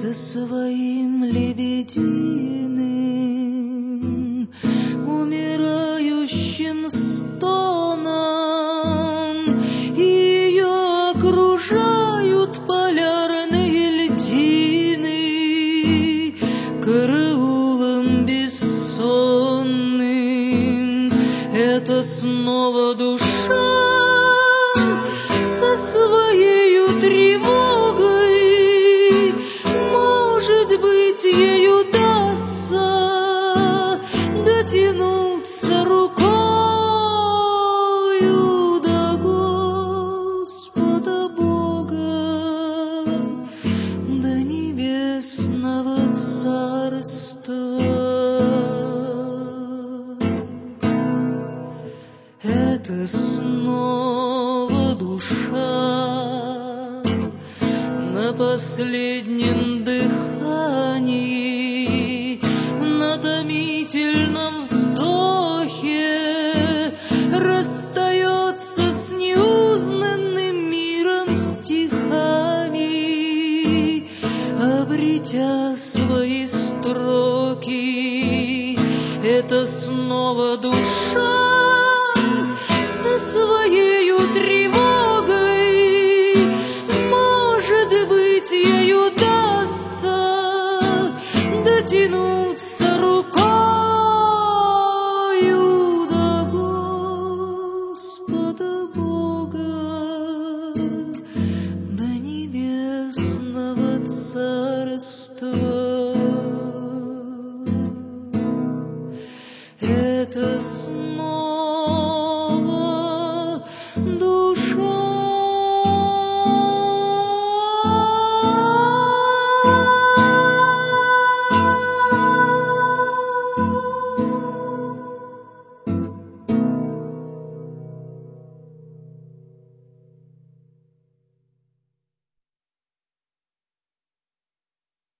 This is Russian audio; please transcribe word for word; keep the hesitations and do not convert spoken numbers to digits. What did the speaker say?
со своим лебединым умирающим стоном. Ее окружают полярные льдины караулом бессонным. Это снова душа со своею тревогой. Может быть, ей удастся дотянуться рукою до Господа Бога, до небесного царства. Это снова душа на последнем дыхании, на томительном вздохе расстается с неузнанным миром стихами, обретя свои строки. Это снова душа со своею тревогой. Может быть, ей удастся дотянуться рукою до Господа Бога, до небесного царства.